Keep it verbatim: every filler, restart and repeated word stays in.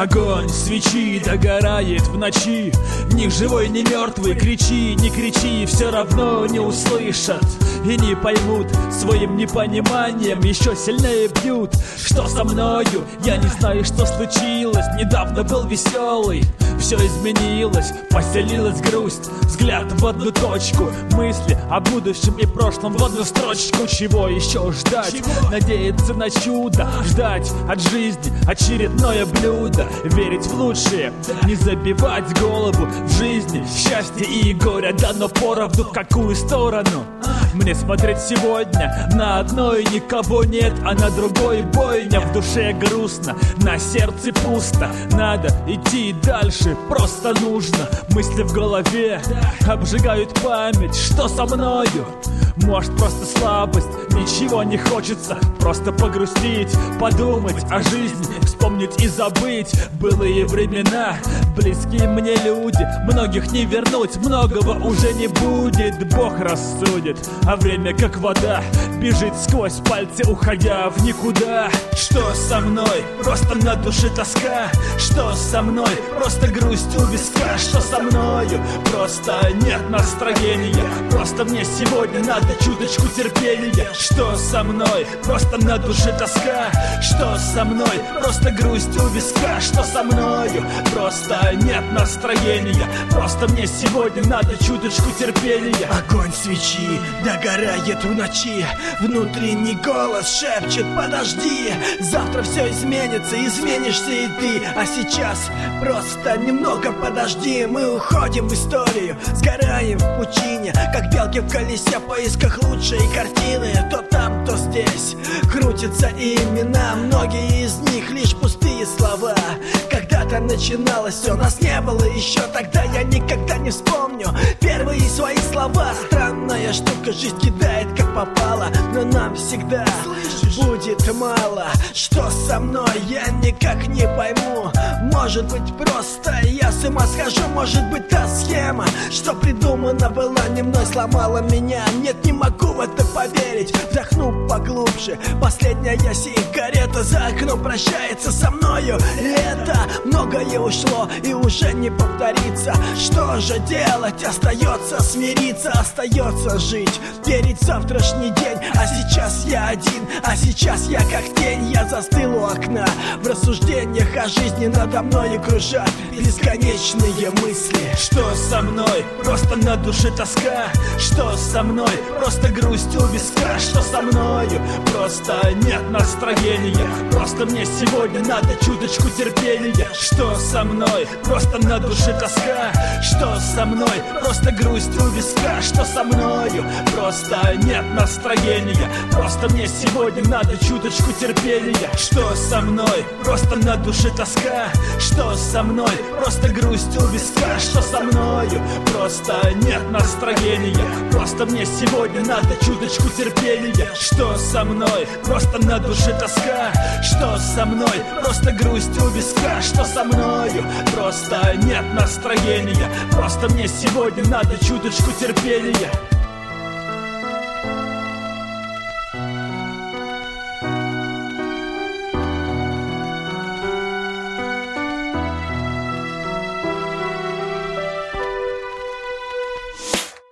Огонь свечи догорает в ночи. Ни живой, ни мертвый, кричи, не кричи, все равно не услышат и не поймут. Своим непониманием еще сильнее бьют. Что со мною? Я не знаю, что случилось. Недавно был веселый, все изменилось, поселилась грусть. Взгляд в одну точку, мысли о будущем и прошлом в одну строчку. Чего еще ждать? Чего? Надеяться на чудо, ждать от жизни очередное блюдо. Верить в лучшее, не забивать голову. В жизни счастье и горе дано поровну. В какую сторону мне смотреть сегодня? На одной никого нет, а на другой бойня. В душе грустно, на сердце пусто. Надо идти дальше, просто нужно. Мысли в голове обжигают память. Что со мною? Может, просто слабость, ничего не хочется. Просто погрустить, подумать о жизни, вспомнить и забыть былые времена. Близкие мне люди, многих не вернуть, многого уже не будет. Бог рассудит, а время как вода бежит сквозь пальцы, уходя в никуда. Что со мной? Просто на душе тоска. Что со мной? Просто грусть у виска. Что со мною? Просто нет настроения. Просто мне сегодня надо чуточку терпения. Что со мной? Просто на душе тоска. Что со мной? Просто грусть у виска. Что со мною? Просто нет настроения. Просто мне сегодня надо чуточку терпения. Огонь свечи догорает в ночи. Внутренний голос шепчет: подожди, завтра все изменится, изменишься и ты. А сейчас просто немного подожди. Мы уходим в историю, сгораем в пучине, как белки в колесе в поисках лучшей картины. То там, то здесь крутятся имена, многие из них лишь пустые слова. Когда-то начиналось все, нас не было еще тогда. Я никогда не вспомню первые свои слова. Странная штука, жизнь кидает как попало, но нам всегда будет мало. Что со мной, я никак не пойму. Может быть, просто я с ума схожу. Может быть, та схема, что придумана была не мной, сломала меня. Нет, не могу в это поверить. Вдохну поглубже, последняя сигарета за окном прощается со мною. Лето, многое ушло и уже не повторится. Что же делать? Остается смириться, остается жить, верить в завтрашний день. А сейчас я один, а сейчас я как тень. Я застыл у окна в рассуждениях о жизни. Надо мною кружат бесконечные мысли. Что со мной? Просто на душе тоска. Что со мной? Просто грусть у виска. Что со мною? Просто нет настроения. Просто мне сегодня надо чуточку терпения. Что со мной? Просто на душе тоска. Что со мной? Просто грусть у виска. Что со мною? Просто нет настроения. Просто мне сегодня надо чуточку терпения. Что со мной? Просто на душе тоска. Что со мной? Просто грусть у виска. Что со мною? Просто нет настроения. Просто мне сегодня надо чуточку терпения. Что со мной? Просто на душе тоска. Что со мной? Просто грусть у виска. Что со мною? Просто нет настроения. Просто мне сегодня надо чуточку терпения.